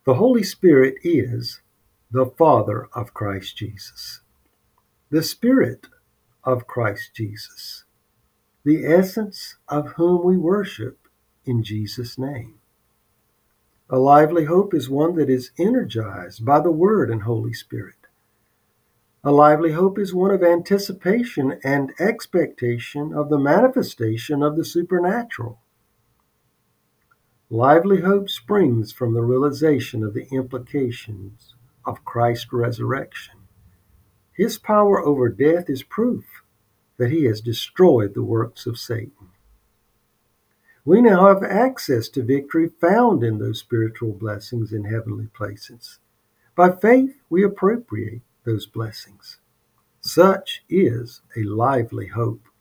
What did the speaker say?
The Holy Spirit is the Father of Christ Jesus, the Spirit of Christ Jesus, the essence of whom we worship in Jesus' name. A lively hope is one that is energized by the Word and Holy Spirit. A lively hope is one of anticipation and expectation of the manifestation of the supernatural. Lively hope springs from the realization of the implications of Christ's resurrection. His power over death is proof that he has destroyed the works of Satan. We now have access to victory found in those spiritual blessings in heavenly places. By faith, we appropriate those blessings. Such is a lively hope.